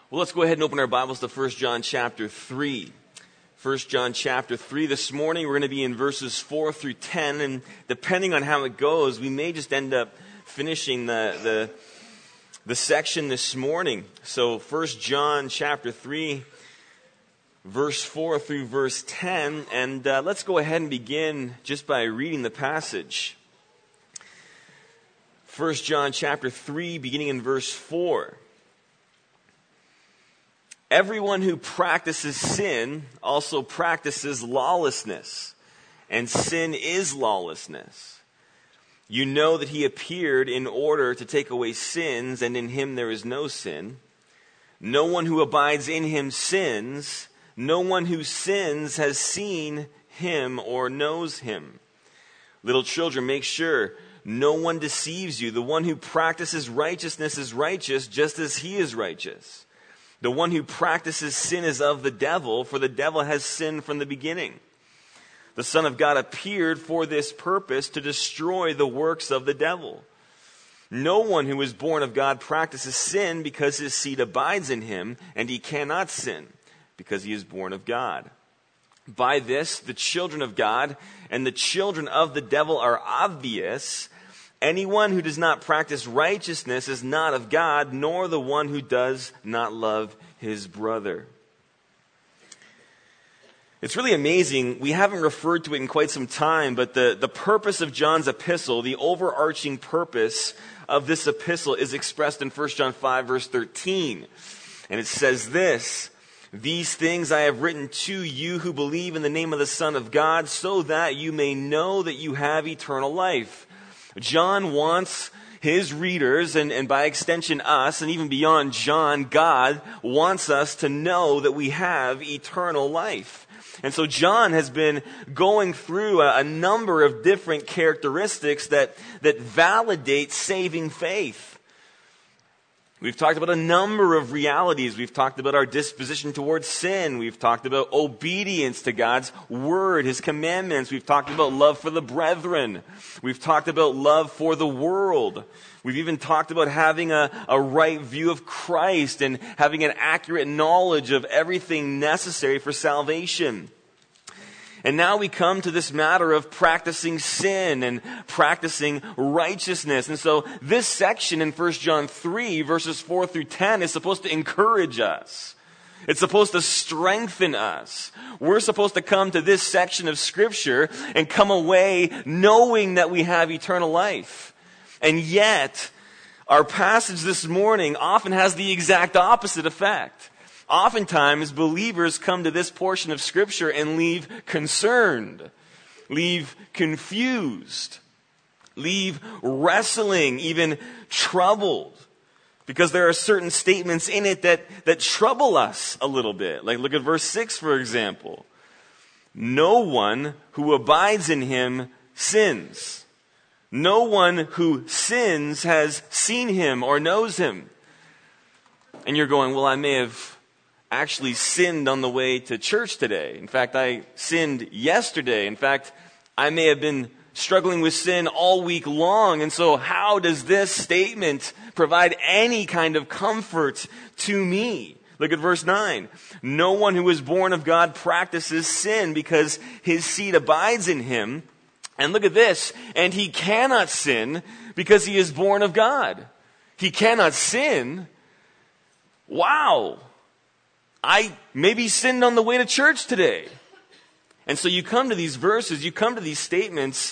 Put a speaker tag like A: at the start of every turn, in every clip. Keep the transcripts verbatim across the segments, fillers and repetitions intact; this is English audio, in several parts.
A: Well, let's go ahead and open our Bibles to First John chapter three. First John chapter three. This morning we're going to be in verses four through ten, and depending on how it goes, we may just end up finishing the the, the section this morning. So First John chapter three, verse four through verse ten, and uh, let's go ahead and begin just by reading the passage. First John chapter three, beginning in verse four. Everyone who practices sin also practices lawlessness, and sin is lawlessness. You know that he appeared in order to take away sins, and in him there is no sin. No one who abides in him sins. No one who sins has seen him or knows him. Little children, make sure no one deceives you. The one who practices righteousness is righteous, just as he is righteous. The one who practices sin is of the devil, for the devil has sinned from the beginning. The Son of God appeared for this purpose, to destroy the works of the devil. No one who is born of God practices sin, because his seed abides in him, and he cannot sin, because he is born of God. By this, the children of God and the children of the devil are obvious. Anyone who does not practice righteousness is not of God, nor the one who does not love his brother. It's really amazing. We haven't referred to it in quite some time, but the, the purpose of John's epistle, the overarching purpose of this epistle, is expressed in First John five, verse thirteen. And it says this: "These things I have written to you who believe in the name of the Son of God, so that you may know that you have eternal life." John wants his readers, and, and by extension us, and even beyond John, God wants us to know that we have eternal life. And so John has been going through a, a number of different characteristics that, that validate saving faith. We've talked about a number of realities. We've talked about our disposition towards sin. We've talked about obedience to God's word, his commandments. We've talked about love for the brethren. We've talked about love for the world. We've even talked about having a, a right view of Christ and having an accurate knowledge of everything necessary for salvation. And now we come to this matter of practicing sin and practicing righteousness. And so this section in First John three, verses four through ten, is supposed to encourage us. It's supposed to strengthen us. We're supposed to come to this section of Scripture and come away knowing that we have eternal life. And yet, our passage this morning often has the exact opposite effect. Oftentimes, believers come to this portion of Scripture and leave concerned, leave confused, leave wrestling, even troubled, because there are certain statements in it that, that trouble us a little bit. Like, look at verse six, for example. No one who abides in him sins. No one who sins has seen him or knows him. And you're going, well, I may have actually sinned on the way to church today. In fact, I sinned yesterday. In fact, I may have been struggling with sin all week long. And so how does this statement provide any kind of comfort to me? Look at verse nine. No one who is born of God practices sin, because his seed abides in him. And look at this. And he cannot sin because he is born of God. He cannot sin. Wow. I maybe sinned on the way to church today. And so you come to these verses, you come to these statements,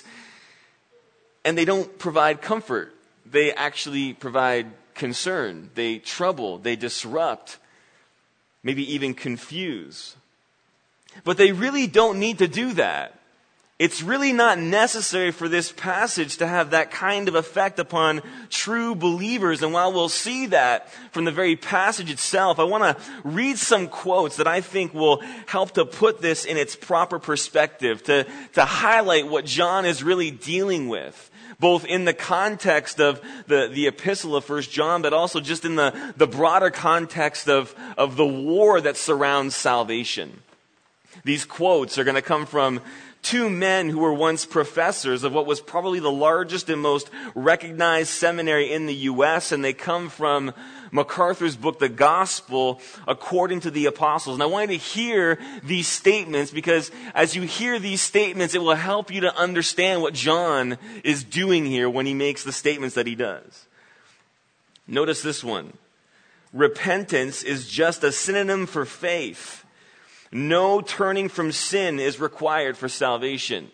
A: and they don't provide comfort. They actually provide concern. They trouble, they disrupt, maybe even confuse. But they really don't need to do that. It's really not necessary for this passage to have that kind of effect upon true believers. And while we'll see that from the very passage itself, I want to read some quotes that I think will help to put this in its proper perspective, to, to highlight what John is really dealing with, both in the context of the, the epistle of First John, but also just in the, the broader context of, of the war that surrounds salvation. These quotes are going to come from two men who were once professors of what was probably the largest and most recognized seminary in the U S, and they come from MacArthur's book, The Gospel According to the Apostles. And I want you to hear these statements, because as you hear these statements, it will help you to understand what John is doing here when he makes the statements that he does. Notice this one. Repentance is just a synonym for faith. No turning from sin is required for salvation.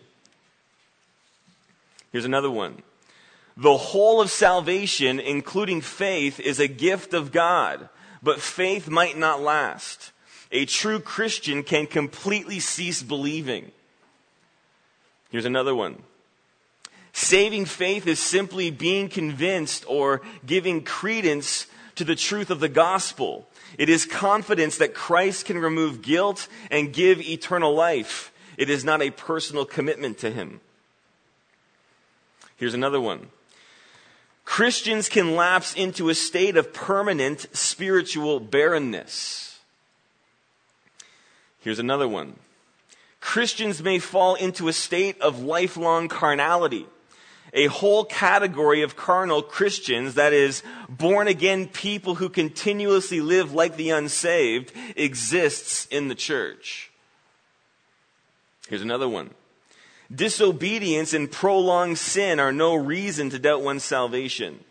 A: Here's another one. The whole of salvation, including faith, is a gift of God, but faith might not last. A true Christian can completely cease believing. Here's another one. Saving faith is simply being convinced or giving credence to the truth of the gospel. It is confidence that Christ can remove guilt and give eternal life. It is not a personal commitment to him. Here's another one. Christians can lapse into a state of permanent spiritual barrenness. Here's another one. Christians may fall into a state of lifelong carnality. A whole category of carnal Christians, that is, born-again people who continuously live like the unsaved, exists in the church. Here's another one. Disobedience and prolonged sin are no reason to doubt one's salvation.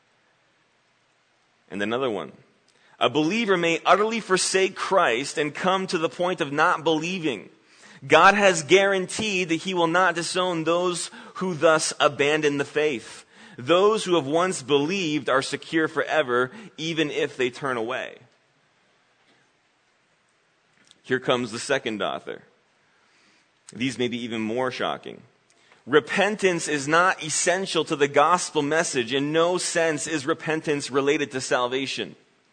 A: And another one. A believer may utterly forsake Christ and come to the point of not believing. God has guaranteed that he will not disown those who thus abandon the faith. Those who have once believed are secure forever, even if they turn away. Here comes the second author. These may be even more shocking. Repentance is not essential to the gospel message. In no sense is repentance related to salvation.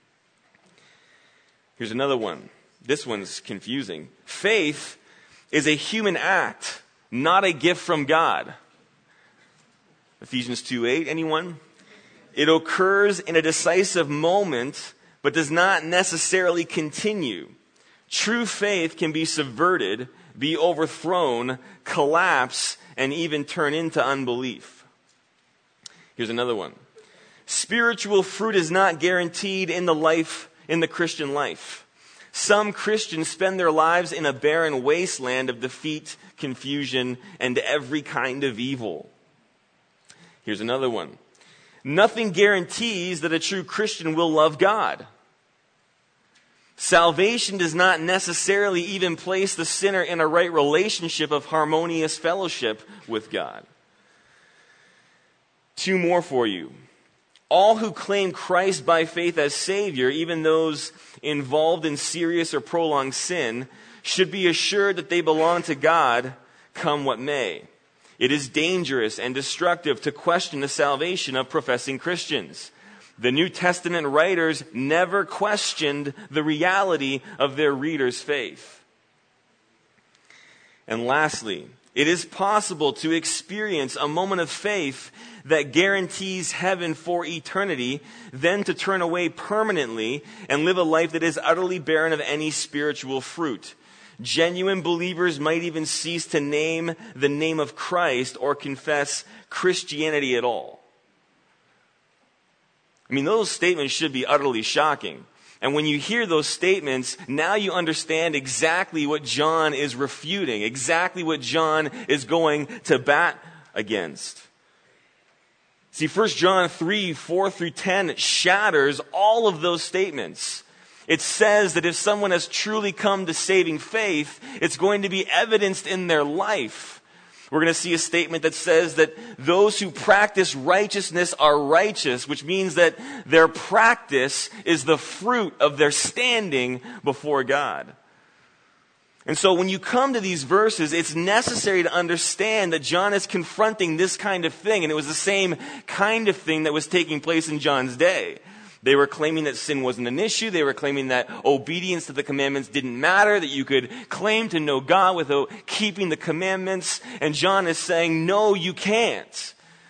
A: Here's another one. This one's confusing. Faith is a human act, not a gift from God. Ephesians two eight, anyone? It occurs in a decisive moment, but does not necessarily continue. True faith can be subverted, be overthrown, collapse, and even turn into unbelief. Here's another one. Spiritual fruit is not guaranteed in the life, in the Christian life. Some Christians spend their lives in a barren wasteland of defeat, confusion, and every kind of evil. Here's another one. Nothing guarantees that a true Christian will love God. Salvation does not necessarily even place the sinner in a right relationship of harmonious fellowship with God. Two more for you. All who claim Christ by faith as Savior, even those involved in serious or prolonged sin, should be assured that they belong to God, come what may. It is dangerous and destructive to question the salvation of professing Christians. The New Testament writers never questioned the reality of their readers' faith. And lastly, it is possible to experience a moment of faith that guarantees heaven for eternity, then to turn away permanently and live a life that is utterly barren of any spiritual fruit. Genuine believers might even cease to name the name of Christ or confess Christianity at all. I mean, those statements should be utterly shocking. And when you hear those statements, now you understand exactly what John is refuting, exactly what John is going to bat against. See, First John three, four through ten shatters all of those statements. It says that if someone has truly come to saving faith, it's going to be evidenced in their life. We're going to see a statement that says that those who practice righteousness are righteous, which means that their practice is the fruit of their standing before God. And so when you come to these verses, it's necessary to understand that John is confronting this kind of thing. And it was the same kind of thing that was taking place in John's day. They were claiming that sin wasn't an issue. They were claiming that obedience to the commandments didn't matter, that you could claim to know God without keeping the commandments. And John is saying, no, you can't.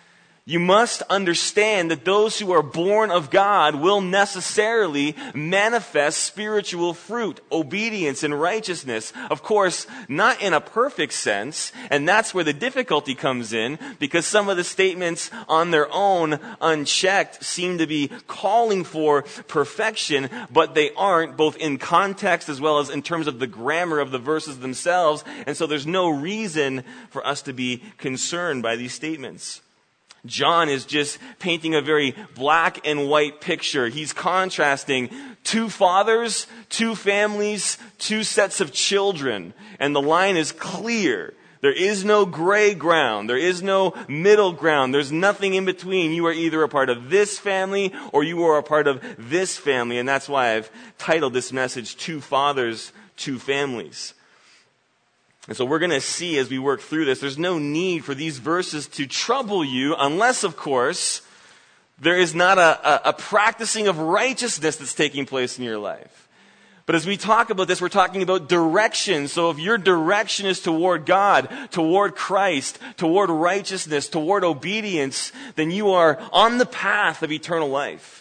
A: You must understand that those who are born of God will necessarily manifest spiritual fruit, obedience, and righteousness. Of course, not in a perfect sense, and that's where the difficulty comes in, because some of the statements on their own, unchecked, seem to be calling for perfection, but they aren't, both in context as well as in terms of the grammar of the verses themselves, and so there's no reason for us to be concerned by these statements. John is just painting a very black and white picture. He's contrasting two fathers, two families, two sets of children. And the line is clear. There is no gray ground. There is no middle ground. There's nothing in between. You are either a part of this family or you are a part of this family. And that's why I've titled this message, Two Fathers, Two Families. And so we're going to see as we work through this, there's no need for these verses to trouble you unless, of course, there is not a, a, a practicing of righteousness that's taking place in your life. But as we talk about this, we're talking about direction. So if your direction is toward God, toward Christ, toward righteousness, toward obedience, then you are on the path of eternal life.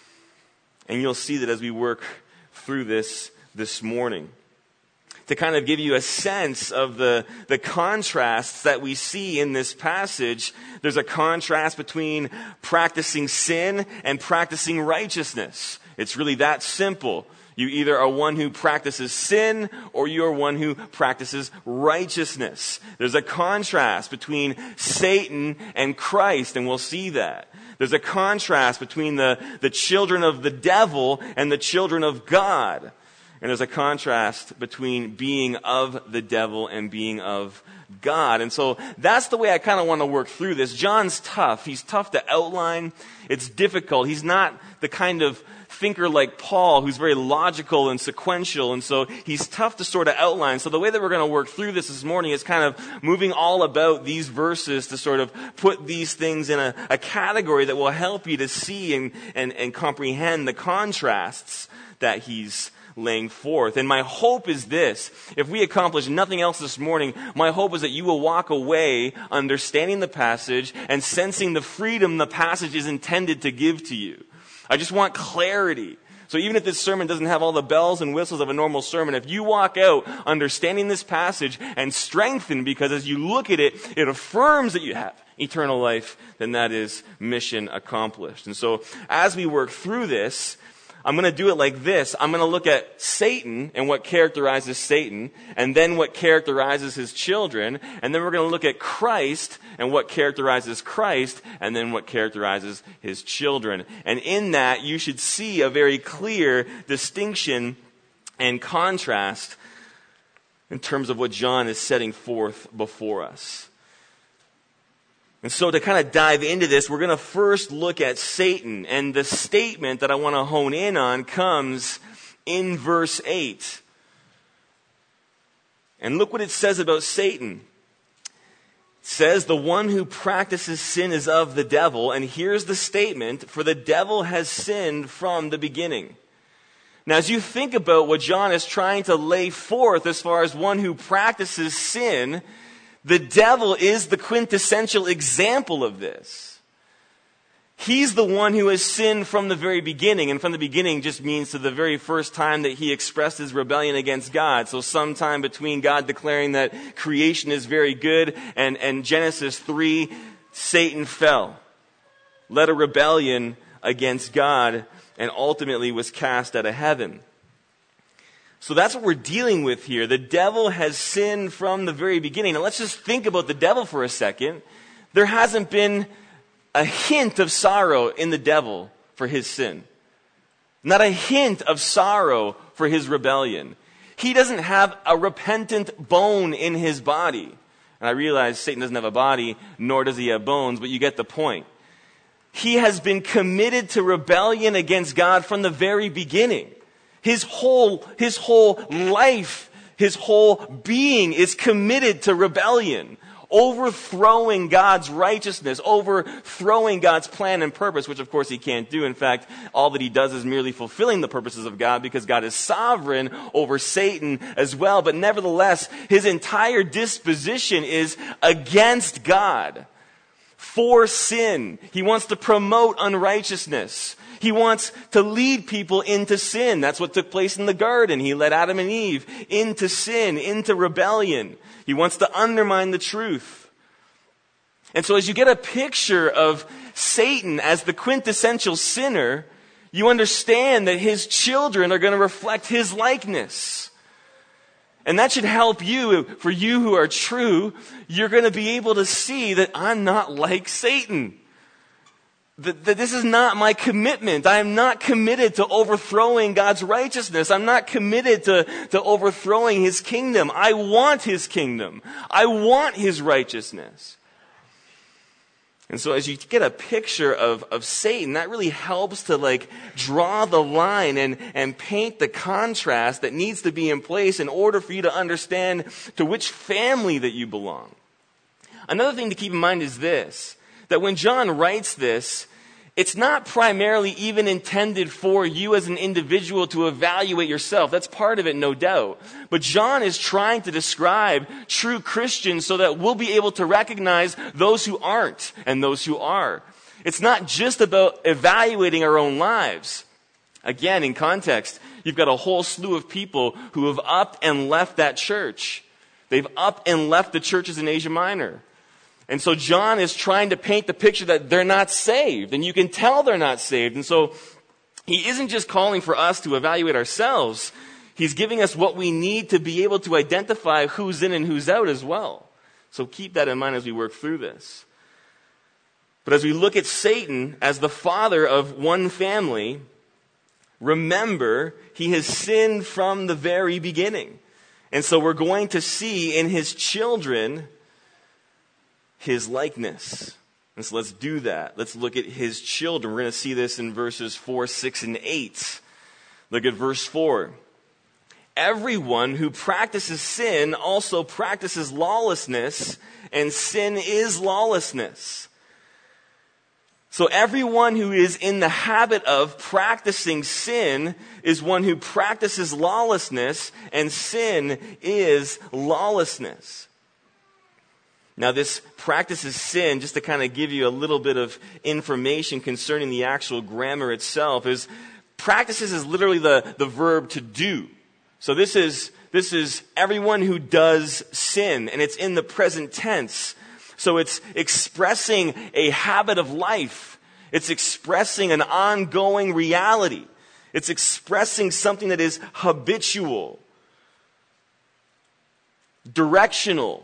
A: And you'll see that as we work through this this morning. To kind of give you a sense of the, the contrasts that we see in this passage, there's a contrast between practicing sin and practicing righteousness. It's really that simple. You either are one who practices sin or you are one who practices righteousness. There's a contrast between Satan and Christ, and we'll see that. There's a contrast between the, the children of the devil and the children of God. And there's a contrast between being of the devil and being of God. And so that's the way I kind of want to work through this. John's tough. He's tough to outline. It's difficult. He's not the kind of thinker like Paul who's very logical and sequential. And so he's tough to sort of outline. So the way that we're going to work through this this morning is kind of moving all about these verses to sort of put these things in a, a category that will help you to see and, and, and comprehend the contrasts that he's laying forth. And my hope is this: if we accomplish nothing else this morning, my hope is that you will walk away understanding the passage and sensing the freedom the passage is intended to give to you. I just want clarity. So even if this sermon doesn't have all the bells and whistles of a normal sermon, if you walk out understanding this passage and strengthened because as you look at it, it affirms that you have eternal life, then that is mission accomplished. And so as we work through this, I'm going to do it like this. I'm going to look at Satan and what characterizes Satan, and then what characterizes his children, and then we're going to look at Christ and what characterizes Christ, and then what characterizes his children. And in that, you should see a very clear distinction and contrast in terms of what John is setting forth before us. And so to kind of dive into this, we're going to first look at Satan. And the statement that I want to hone in on comes in verse eight. And look what it says about Satan. It says, the one who practices sin is of the devil. And here's the statement: for the devil has sinned from the beginning. Now, as you think about what John is trying to lay forth as far as one who practices sin, the devil is the quintessential example of this. He's the one who has sinned from the very beginning. And from the beginning just means to the very first time that he expressed his rebellion against God. So sometime between God declaring that creation is very good and, and Genesis three, Satan fell, led a rebellion against God, and ultimately was cast out of heaven. So that's what we're dealing with here. The devil has sinned from the very beginning. Now let's just think about the devil for a second. There hasn't been a hint of sorrow in the devil for his sin. Not a hint of sorrow for his rebellion. He doesn't have a repentant bone in his body. And I realize Satan doesn't have a body, nor does he have bones, but you get the point. He has been committed to rebellion against God from the very beginning. His whole, his whole life, his whole being is committed to rebellion, overthrowing God's righteousness, overthrowing God's plan and purpose, which of course he can't do. In fact, all that he does is merely fulfilling the purposes of God because God is sovereign over Satan as well. But nevertheless, his entire disposition is against God. for sin. He wants to promote unrighteousness. He wants to lead people into sin. That's what took place in the garden. He led Adam and Eve into sin, into rebellion. He wants to undermine the truth. And so as you get a picture of Satan as the quintessential sinner, you understand that his children are going to reflect his likeness. And that should help you. For you who are true, you're going to be able to see that I'm not like Satan. That, that this is not my commitment. I am not committed to overthrowing God's righteousness. I'm not committed to, to overthrowing his kingdom. I want his kingdom. I want his righteousness. And so as you get a picture of, of Satan, that really helps to like draw the line and, and paint the contrast that needs to be in place in order for you to understand to which family that you belong. Another thing to keep in mind is this, that when John writes this, it's not primarily even intended for you as an individual to evaluate yourself. That's part of it, no doubt. But John is trying to describe true Christians so that we'll be able to recognize those who aren't and those who are. It's not just about evaluating our own lives. Again, in context, you've got a whole slew of people who have upped and left that church. They've upped and left the churches in Asia Minor. And so John is trying to paint the picture that they're not saved. And you can tell they're not saved. And so he isn't just calling for us to evaluate ourselves. He's giving us what we need to be able to identify who's in and who's out as well. So keep that in mind as we work through this. But as we look at Satan as the father of one family, remember, he has sinned from the very beginning. And so we're going to see in his children his likeness. And so let's do that. Let's look at his children. We're going to see this in verses four, six, and eight. Look at verse four. Everyone who practices sin also practices lawlessness, and sin is lawlessness. So everyone who is in the habit of practicing sin is one who practices lawlessness, and sin is lawlessness. Now this practices sin, just to kind of give you a little bit of information concerning the actual grammar itself, is practices is literally the, the verb to do. So this is, this is everyone who does sin, and it's in the present tense. So it's expressing a habit of life. It's expressing an ongoing reality. It's expressing something that is habitual, directional.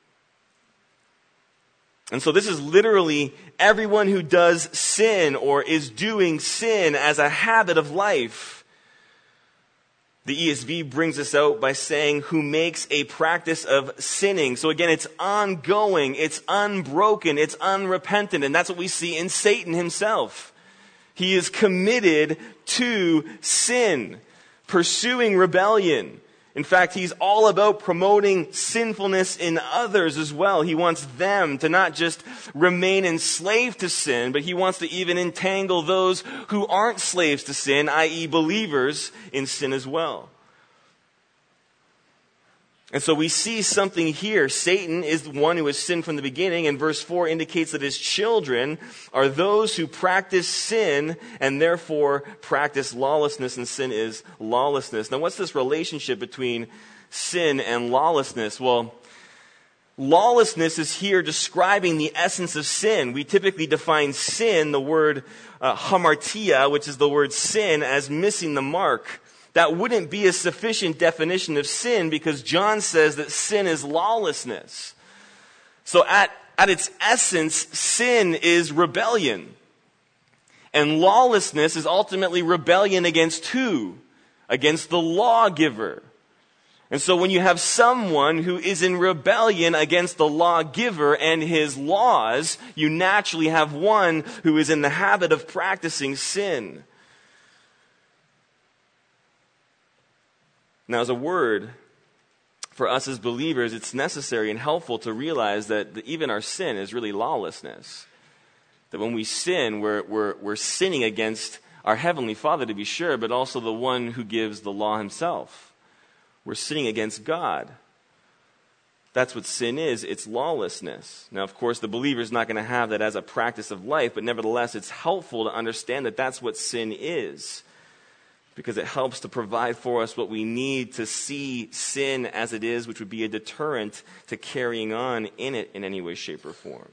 A: And so this is literally everyone who does sin or is doing sin as a habit of life. The E S V brings us out by saying who makes a practice of sinning. So again, it's ongoing, it's unbroken, it's unrepentant. And that's what we see in Satan himself. He is committed to sin, pursuing rebellion. In fact, he's all about promoting sinfulness in others as well. He wants them to not just remain enslaved to sin, but he wants to even entangle those who aren't slaves to sin, that is believers, in sin as well. And so we see something here. Satan is the one who has sinned from the beginning, and verse four indicates that his children are those who practice sin and therefore practice lawlessness, and sin is lawlessness. Now, what's this relationship between sin and lawlessness? Well, lawlessness is here describing the essence of sin. We typically define sin, the word uh, hamartia, which is the word sin, as missing the mark. That wouldn't be a sufficient definition of sin because John says that sin is lawlessness. So at, at its essence, sin is rebellion. And lawlessness is ultimately rebellion against who? Against the lawgiver. And so when you have someone who is in rebellion against the lawgiver and his laws, you naturally have one who is in the habit of practicing sin. Now, as a word, for us as believers, it's necessary and helpful to realize that even our sin is really lawlessness. That when we sin, we're, we're, we're sinning against our Heavenly Father, to be sure, but also the one who gives the law himself. We're sinning against God. That's what sin is. It's lawlessness. Now, of course, the believer is not going to have that as a practice of life, but nevertheless, it's helpful to understand that that's what sin is, because it helps to provide for us what we need to see sin as it is, which would be a deterrent to carrying on in it in any way, shape, or form.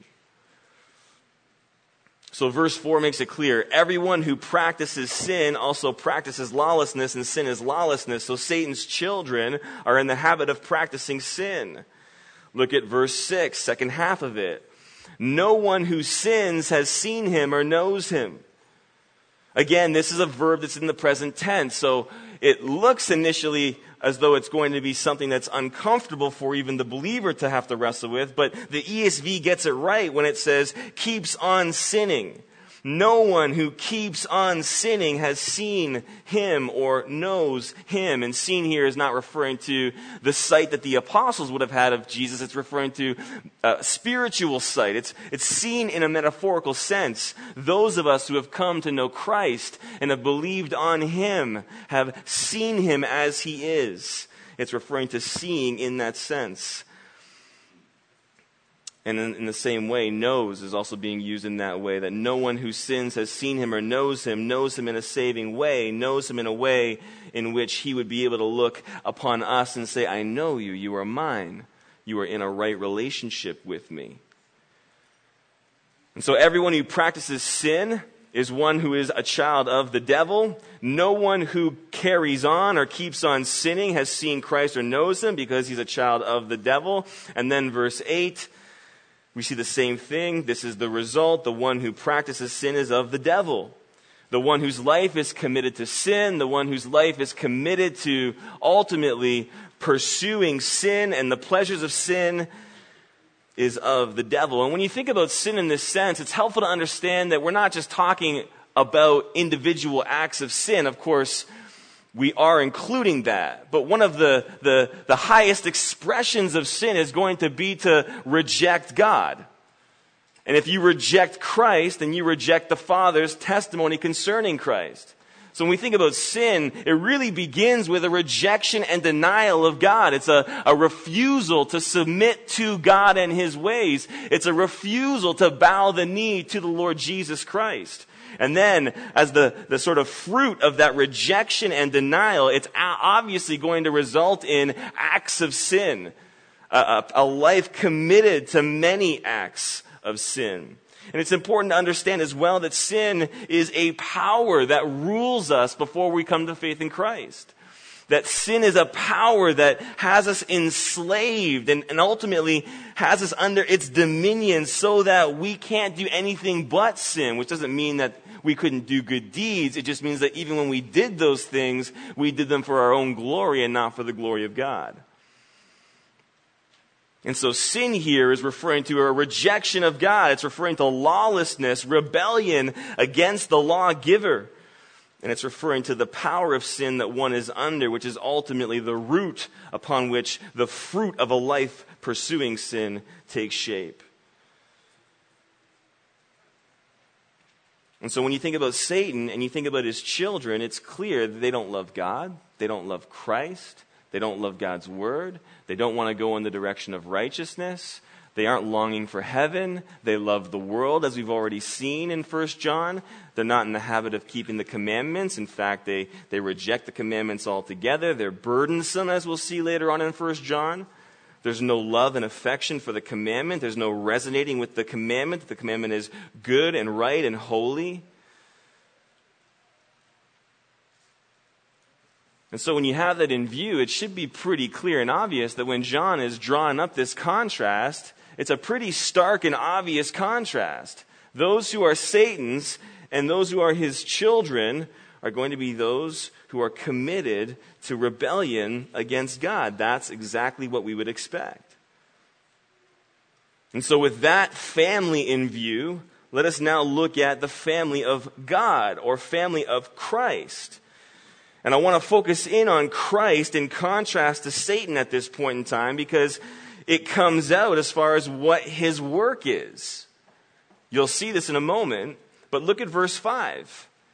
A: So verse four makes it clear, everyone who practices sin also practices lawlessness, and sin is lawlessness. So Satan's children are in the habit of practicing sin. Look at verse six, second half of it. No one who sins has seen him or knows him. Again, this is a verb that's in the present tense, so it looks initially as though it's going to be something that's uncomfortable for even the believer to have to wrestle with, but the E S V gets it right when it says, keeps on sinning. No one who keeps on sinning has seen him or knows him. And seen here is not referring to the sight that the apostles would have had of Jesus. It's referring to a spiritual sight. It's, it's seen in a metaphorical sense. Those of us who have come to know Christ and have believed on him have seen him as he is. It's referring to seeing in that sense. And in, in the same way, knows is also being used in that way, that no one who sins has seen him or knows him, knows him in a saving way, knows him in a way in which he would be able to look upon us and say, I know you, you are mine. You are in a right relationship with me. And so everyone who practices sin is one who is a child of the devil. No one who carries on or keeps on sinning has seen Christ or knows him, because he's a child of the devil. And then verse eight, we see the same thing. This is the result. The one who practices sin is of the devil. The one whose life is committed to sin, the one whose life is committed to ultimately pursuing sin and the pleasures of sin, is of the devil. And when you think about sin in this sense, it's helpful to understand that we're not just talking about individual acts of sin. Of course, we are including that. But one of the, the, the highest expressions of sin is going to be to reject God. And if you reject Christ, then you reject the Father's testimony concerning Christ. So when we think about sin, it really begins with a rejection and denial of God. It's a, a refusal to submit to God and his ways. It's a refusal to bow the knee to the Lord Jesus Christ. And then, as the, the sort of fruit of that rejection and denial, it's obviously going to result in acts of sin. A, a, a life committed to many acts of sin. And it's important to understand as well that sin is a power that rules us before we come to faith in Christ. That sin is a power that has us enslaved and, and ultimately has us under its dominion so that we can't do anything but sin, which doesn't mean that we couldn't do good deeds. It just means that even when we did those things, we did them for our own glory and not for the glory of God. And so sin here is referring to a rejection of God. It's referring to lawlessness, rebellion against the lawgiver. And it's referring to the power of sin that one is under, which is ultimately the root upon which the fruit of a life pursuing sin takes shape. And so when you think about Satan and you think about his children, it's clear that they don't love God. They don't love Christ. They don't love God's word. They don't want to go in the direction of righteousness. They aren't longing for heaven. They love the world, as we've already seen in First John. They're not in the habit of keeping the commandments. In fact, they, they reject the commandments altogether. They're burdensome, as we'll see later on in First John. There's no love and affection for the commandment. There's no resonating with the commandment. The commandment is good and right and holy. And so when you have that in view, it should be pretty clear and obvious that when John is drawing up this contrast, it's a pretty stark and obvious contrast. Those who are Satan's and those who are his children are going to be those who are committed to rebellion against God. That's exactly what we would expect. And so with that family in view, let us now look at the family of God, or family of Christ. And I want to focus in on Christ in contrast to Satan at this point in time, because it comes out as far as what his work is. You'll see this in a moment, but look at verse five.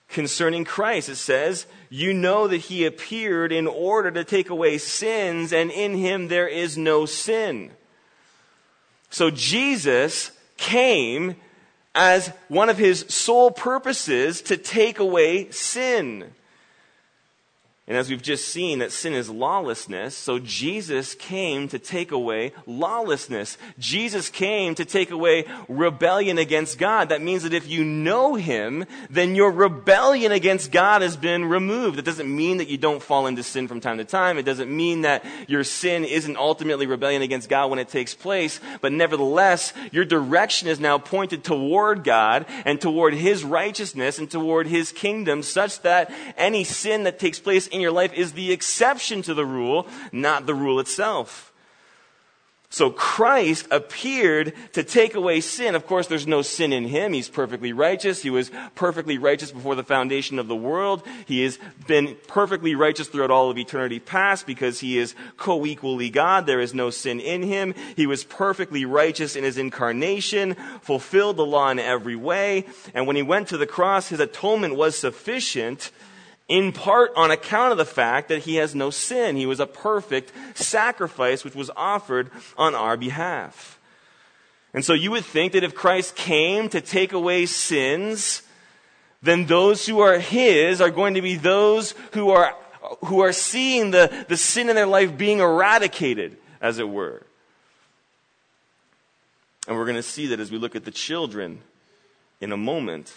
A: Concerning Christ, it says, you know that he appeared in order to take away sins, and in him there is no sin. So Jesus came as one of his sole purposes to take away sin. And as we've just seen, that sin is lawlessness, so Jesus came to take away lawlessness. Jesus came to take away rebellion against God. That means that if you know him, then your rebellion against God has been removed. It doesn't mean that you don't fall into sin from time to time. It doesn't mean that your sin isn't ultimately rebellion against God when it takes place. But nevertheless, your direction is now pointed toward God and toward his righteousness and toward his kingdom, such that any sin that takes place in your life is the exception to the rule, not the rule itself. So Christ appeared to take away sin. Of course, there's no sin in him. He's perfectly righteous. He was perfectly righteous before the foundation of the world. He has been perfectly righteous throughout all of eternity past because he is co-equally God. There is no sin in him. He was perfectly righteous in his incarnation, fulfilled the law in every way. And when he went to the cross, his atonement was sufficient, in part on account of the fact that he has no sin. He was a perfect sacrifice which was offered on our behalf. And so you would think that if Christ came to take away sins, then those who are his are going to be those who are who are seeing the, the sin in their life being eradicated, as it were. And we're going to see that as we look at the children in a moment.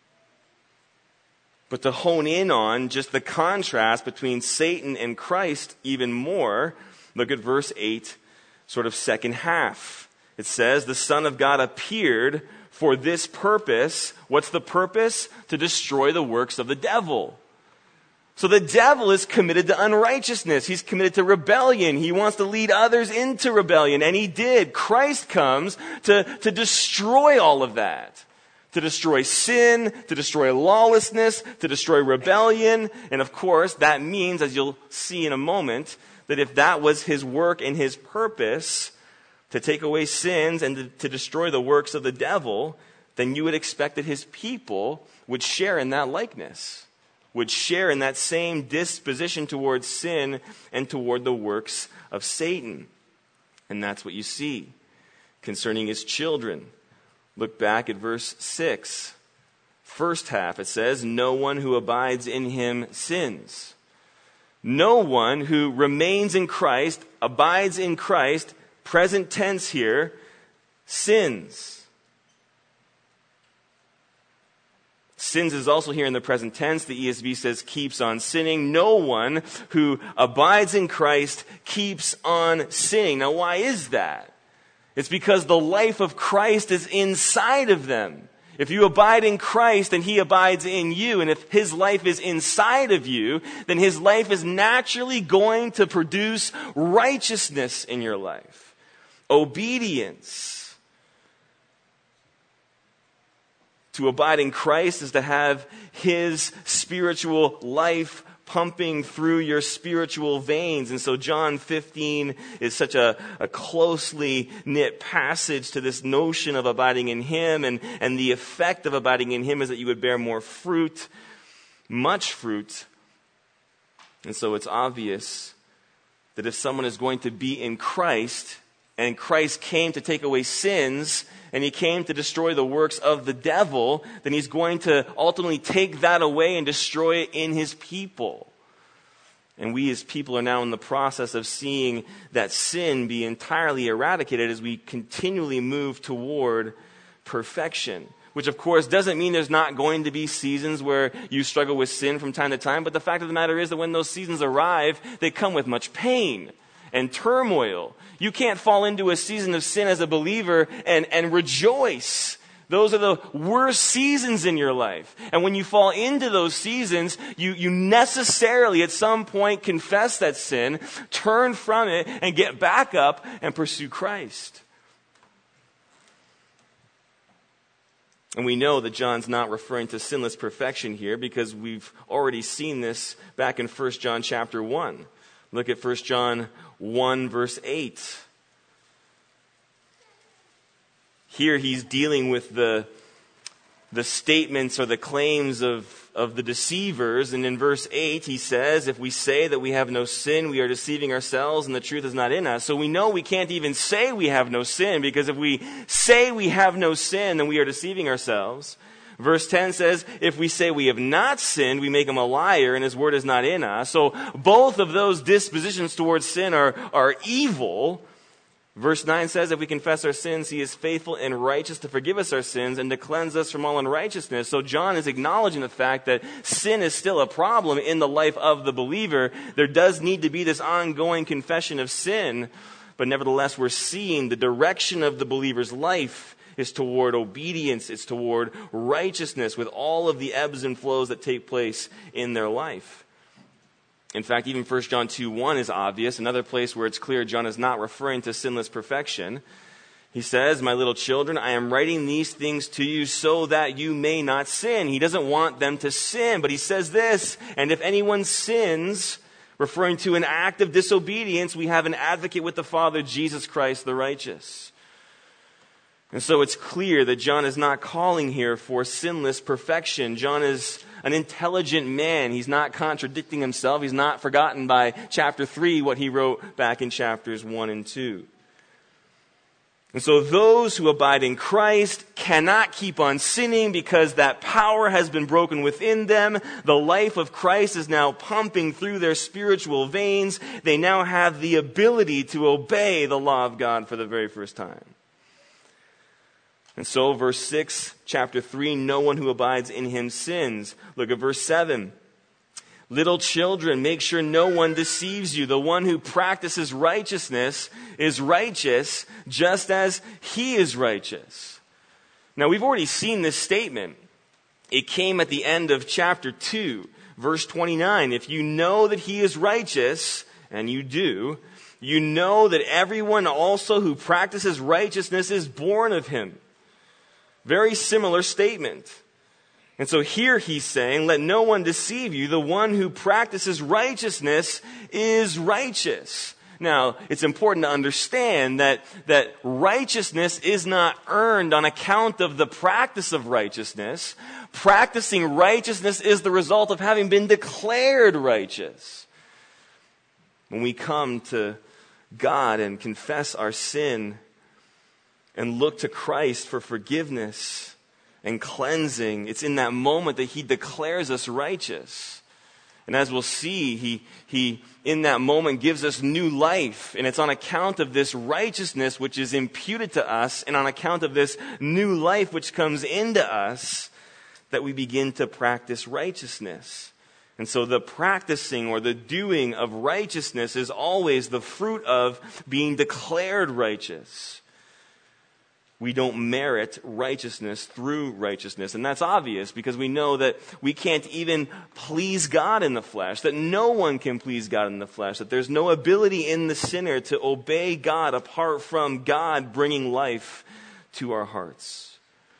A: But to hone in on just the contrast between Satan and Christ even more, look at verse eight, sort of second half. It says, the Son of God appeared for this purpose. What's the purpose? To destroy the works of the devil. So the devil is committed to unrighteousness. He's committed to rebellion. He wants to lead others into rebellion, and he did. Christ comes to, to destroy all of that. To destroy sin, to destroy lawlessness, to destroy rebellion. And of course, that means, as you'll see in a moment, that if that was his work and his purpose, to take away sins and to, to destroy the works of the devil, then you would expect that his people would share in that likeness, would share in that same disposition towards sin and toward the works of Satan. And that's what you see concerning his children. Look back at verse six. First half, it says, no one who abides in him sins. No one who remains in Christ, abides in Christ, present tense here, sins. Sins is also here in the present tense. The E S V says keeps on sinning. No one who abides in Christ keeps on sinning. Now, why is that? It's because the life of Christ is inside of them. If you abide in Christ and he abides in you, and if his life is inside of you, then his life is naturally going to produce righteousness in your life. Obedience. To abide in Christ is to have his spiritual life pumping through your spiritual veins. And so John fifteen is such a, a closely knit passage to this notion of abiding in him. And, and the effect of abiding in him is that you would bear more fruit, much fruit. And so it's obvious that if someone is going to be in Christ, and Christ came to take away sins, and he came to destroy the works of the devil, then he's going to ultimately take that away and destroy it in his people. And we as people are now in the process of seeing that sin be entirely eradicated as we continually move toward perfection. Which of course doesn't mean there's not going to be seasons where you struggle with sin from time to time, but the fact of the matter is that when those seasons arrive, they come with much pain and turmoil. You can't fall into a season of sin as a believer and, and rejoice. Those are the worst seasons in your life. And when you fall into those seasons, you, you necessarily at some point confess that sin, turn from it, and get back up and pursue Christ. And we know that John's not referring to sinless perfection here because we've already seen this back in First John chapter one. Look at First John one verse eight. Here he's dealing with the, the statements or the claims of, of the deceivers. And in verse eight, he says, if we say that we have no sin, we are deceiving ourselves and the truth is not in us. So we know we can't even say we have no sin, because if we say we have no sin, then we are deceiving ourselves. Verse ten says, if we say we have not sinned, we make him a liar and his word is not in us. So both of those dispositions towards sin are, are evil. Verse nine says, if we confess our sins, he is faithful and righteous to forgive us our sins and to cleanse us from all unrighteousness. So John is acknowledging the fact that sin is still a problem in the life of the believer. There does need to be this ongoing confession of sin, but nevertheless we're seeing the direction of the believer's life is toward obedience, it's toward righteousness with all of the ebbs and flows that take place in their life. In fact, even First John two one is obvious. Another place where it's clear John is not referring to sinless perfection. He says, my little children, I am writing these things to you so that you may not sin. He doesn't want them to sin, but he says this, and if anyone sins, referring to an act of disobedience, we have an advocate with the Father, Jesus Christ the righteous. And so it's clear that John is not calling here for sinless perfection. John is an intelligent man. He's not contradicting himself. He's not forgotten by chapter three what he wrote back in chapters one and two. And so those who abide in Christ cannot keep on sinning because that power has been broken within them. The life of Christ is now pumping through their spiritual veins. They now have the ability to obey the law of God for the very first time. And so, verse six, chapter three, no one who abides in him sins. Look at verse seven. Little children, make sure no one deceives you. The one who practices righteousness is righteous just as he is righteous. Now, we've already seen this statement. It came at the end of chapter two, verse twenty-nine. If you know that he is righteous, and you do, you know that everyone also who practices righteousness is born of him. Very similar statement. And so here he's saying, let no one deceive you. The one who practices righteousness is righteous. Now, it's important to understand that, that righteousness is not earned on account of the practice of righteousness. Practicing righteousness is the result of having been declared righteous. When we come to God and confess our sin and look to Christ for forgiveness and cleansing, it's in that moment that he declares us righteous. And as we'll see, he, he in that moment gives us new life. And it's on account of this righteousness which is imputed to us, and on account of this new life which comes into us, that we begin to practice righteousness. And so the practicing or the doing of righteousness is always the fruit of being declared righteous. We don't merit righteousness through righteousness. And that's obvious because we know that we can't even please God in the flesh, that no one can please God in the flesh, that there's no ability in the sinner to obey God apart from God bringing life to our hearts.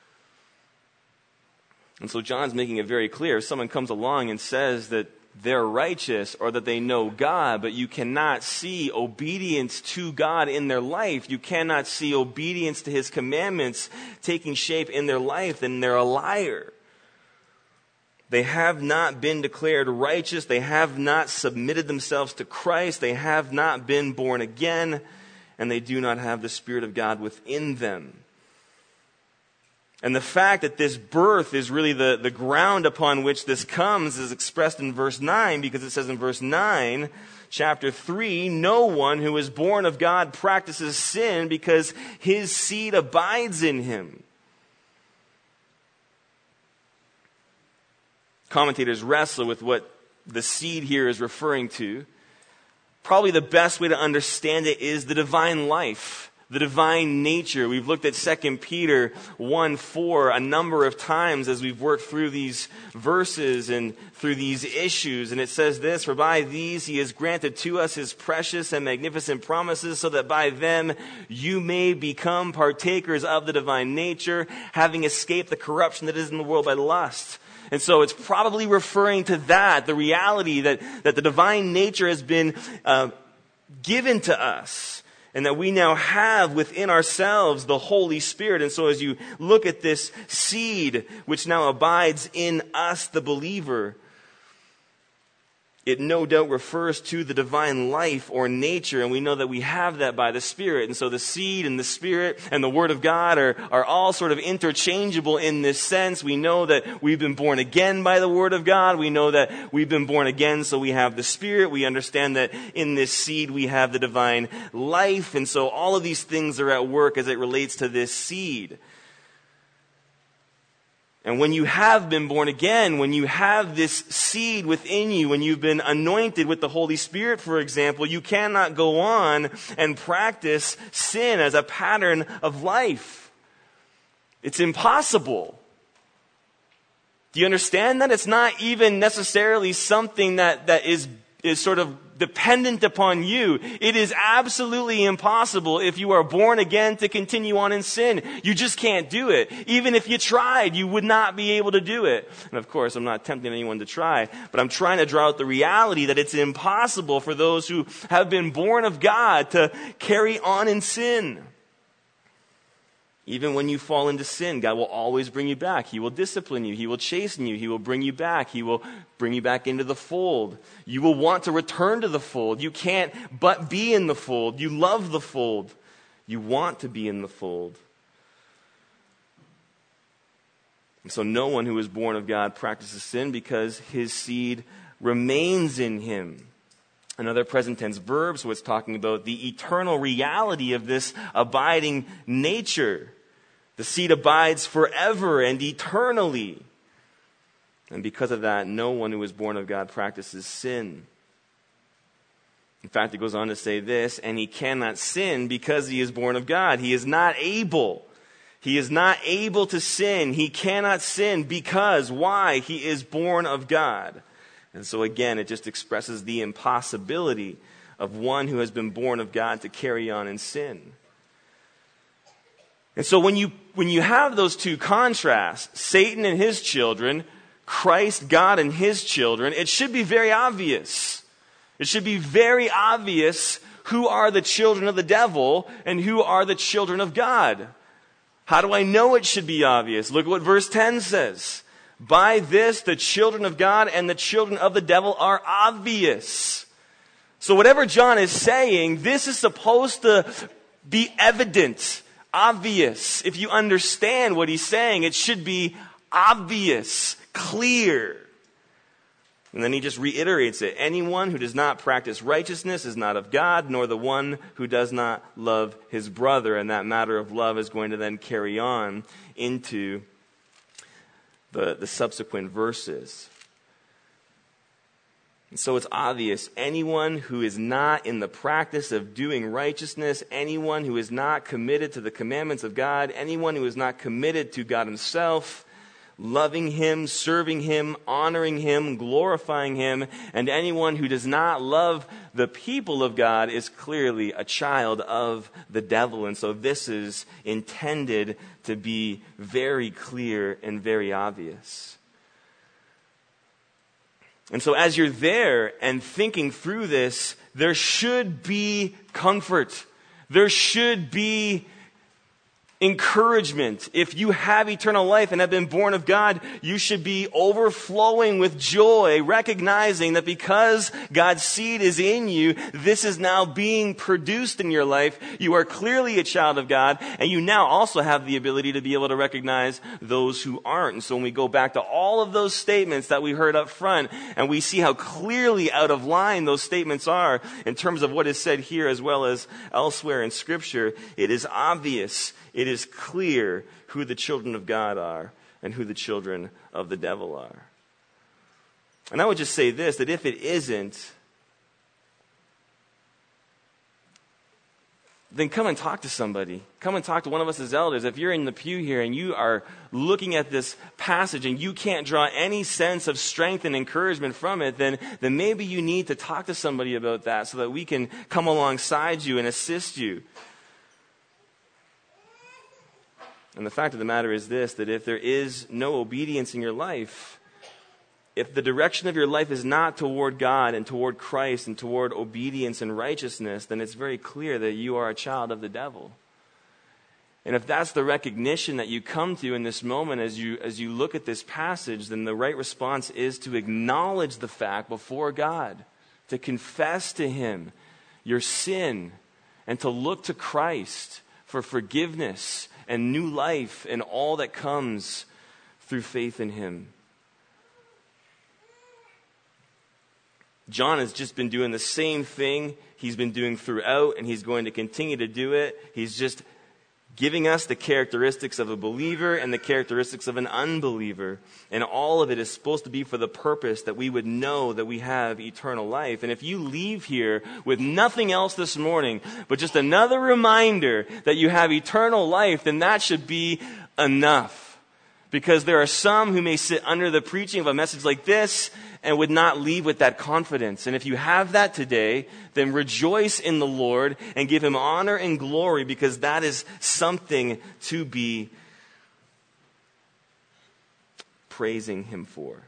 A: And so John's making it very clear. If someone comes along and says that they're righteous or that they know God, but you cannot see obedience to God in their life, you cannot see obedience to his commandments taking shape in their life, then they're a liar. They have not been declared righteous. They have not submitted themselves to Christ. They have not been born again, and they do not have the Spirit of God within them. And the fact that this birth is really the, the ground upon which this comes is expressed in verse nine, because it says in verse nine, chapter three, no one who is born of God practices sin because his seed abides in him. Commentators wrestle with what the seed here is referring to. Probably the best way to understand it is the divine life. The divine nature. We've looked at Second Peter one four a number of times as we've worked through these verses and through these issues. And it says this, for by these he has granted to us his precious and magnificent promises, so that by them you may become partakers of the divine nature, having escaped the corruption that is in the world by lust. And so it's probably referring to that, the reality that, that the divine nature has been uh, given to us. and that we now have within ourselves the Holy Spirit. And so as you look at this seed which now abides in us, the believer, it no doubt refers to the divine life or nature, and we know that we have that by the Spirit. And so the seed and the Spirit and the Word of God are, are all sort of interchangeable in this sense. We know that we've been born again by the Word of God. We know that we've been born again, so we have the Spirit. We understand that in this seed we have the divine life. And so all of these things are at work as it relates to this seed. And when you have been born again, when you have this seed within you, when you've been anointed with the Holy Spirit, for example, you cannot go on and practice sin as a pattern of life. It's impossible. Do you understand that? It's not even necessarily something that, that is, is sort of dependent upon you. It is absolutely impossible if you are born again to continue on in sin. You just can't do it. Even if you tried, you would not be able to do it. And of course, I'm not tempting anyone to try, but I'm trying to draw out the reality that it's impossible for those who have been born of God to carry on in sin. Even when you fall into sin, God will always bring you back. He will discipline you. He will chasten you. He will bring you back. He will bring you back into the fold. You will want to return to the fold. You can't but be in the fold. You love the fold. You want to be in the fold. And so no one who is born of God practices sin because his seed remains in him. Another present tense verb, so it's talking about the eternal reality of this abiding nature. The seed abides forever and eternally. And because of that, no one who is born of God practices sin. In fact, it goes on to say this, and he cannot sin because he is born of God. He is not able. He is not able to sin. He cannot sin because, why? He is born of God. And so again, it just expresses the impossibility of one who has been born of God to carry on in sin. And so when you when you have those two contrasts, Satan and his children, Christ, God and his children, it should be very obvious. It should be very obvious who are the children of the devil and who are the children of God. How do I know it should be obvious? Look at what verse ten says. By this, the children of God and the children of the devil are obvious. So whatever John is saying, this is supposed to be evident, obvious. If you understand what he's saying, it should be obvious, clear. And then he just reiterates it. Anyone who does not practice righteousness is not of God, nor the one who does not love his brother. And that matter of love is going to then carry on into the, the subsequent verses. And so it's obvious. Anyone who is not in the practice of doing righteousness, anyone who is not committed to the commandments of God, anyone who is not committed to God himself, loving him, serving him, honoring him, glorifying him, and anyone who does not love the people of God is clearly a child of the devil. And so this is intended to be very clear and very obvious. And so as you're there and thinking through this, there should be comfort. There should be encouragement. If you have eternal life and have been born of God, you should be overflowing with joy, recognizing that because God's seed is in you, this is now being produced in your life. You are clearly a child of God, and you now also have the ability to be able to recognize those who aren't. And so when we go back to all of those statements that we heard up front, and we see how clearly out of line those statements are in terms of what is said here as well as elsewhere in Scripture, it is obvious, it is clear who the children of God are and who the children of the devil are. And I would just say this, that if it isn't, then come and talk to somebody. Come and talk to one of us as elders. If you're in the pew here and you are looking at this passage and you can't draw any sense of strength and encouragement from it, then, then maybe you need to talk to somebody about that so that we can come alongside you and assist you. And the fact of the matter is this, that if there is no obedience in your life, if the direction of your life is not toward God and toward Christ and toward obedience and righteousness, then it's very clear that you are a child of the devil. And if that's the recognition that you come to in this moment as you as you look at this passage, then the right response is to acknowledge the fact before God, to confess to Him your sin, and to look to Christ for forgiveness and new life and all that comes through faith in Him. John has just been doing the same thing he's been doing throughout, and he's going to continue to do it. He's just giving us the characteristics of a believer and the characteristics of an unbeliever. And all of it is supposed to be for the purpose that we would know that we have eternal life. And if you leave here with nothing else this morning, but just another reminder that you have eternal life, then that should be enough. Because there are some who may sit under the preaching of a message like this and would not leave with that confidence. And if you have that today, then rejoice in the Lord and give Him honor and glory, because that is something to be praising Him for.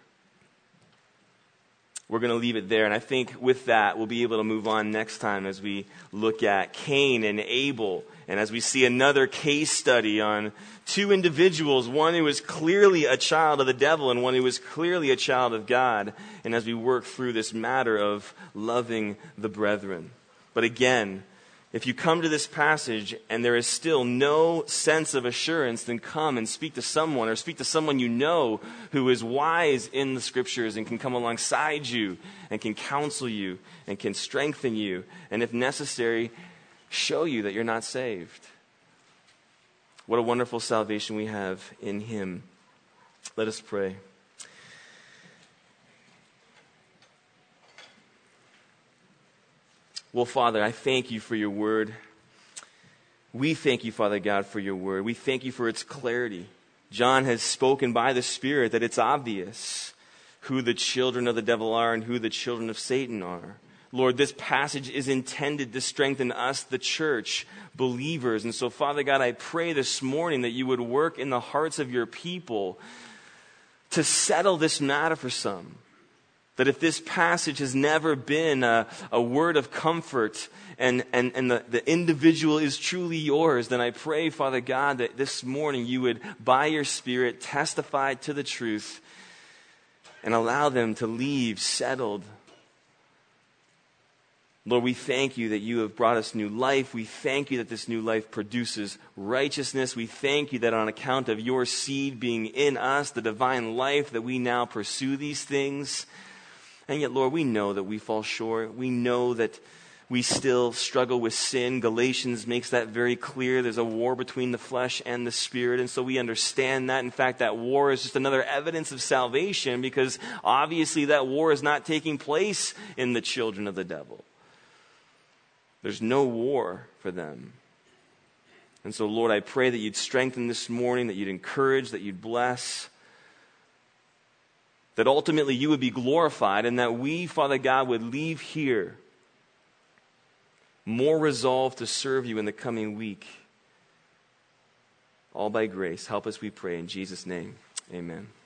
A: We're going to leave it there. And I think with that, we'll be able to move on next time as we look at Cain and Abel. And as we see another case study on two individuals, one who is clearly a child of the devil and one who is clearly a child of God. And as we work through this matter of loving the brethren. But again, if you come to this passage and there is still no sense of assurance, then come and speak to someone, or speak to someone you know who is wise in the Scriptures and can come alongside you and can counsel you and can strengthen you, and if necessary, show you that you're not saved. What a wonderful salvation we have in Him. Let us pray. Well, Father, I thank You for Your word. We thank You, Father God, for Your word. We thank You for its clarity. John has spoken by the Spirit that it's obvious who the children of the devil are and who the children of Satan are. Lord, this passage is intended to strengthen us, the church, believers. And so, Father God, I pray this morning that You would work in the hearts of Your people to settle this matter for some. That if this passage has never been a, a word of comfort and, and, and the, the individual is truly Yours, then I pray, Father God, that this morning You would, by Your Spirit, testify to the truth and allow them to leave settled. Lord, we thank You that You have brought us new life. We thank You that this new life produces righteousness. We thank You that on account of Your seed being in us, the divine life, that we now pursue these things. And yet, Lord, we know that we fall short. We know that we still struggle with sin. Galatians makes that very clear. There's a war between the flesh and the Spirit. And so we understand that. In fact, that war is just another evidence of salvation, because obviously that war is not taking place in the children of the devil. There's no war for them. And so, Lord, I pray that You'd strengthen this morning, that You'd encourage, that You'd bless, that ultimately You would be glorified, and that we, Father God, would leave here more resolved to serve You in the coming week. All by grace. Help us, we pray, in Jesus' name. Amen.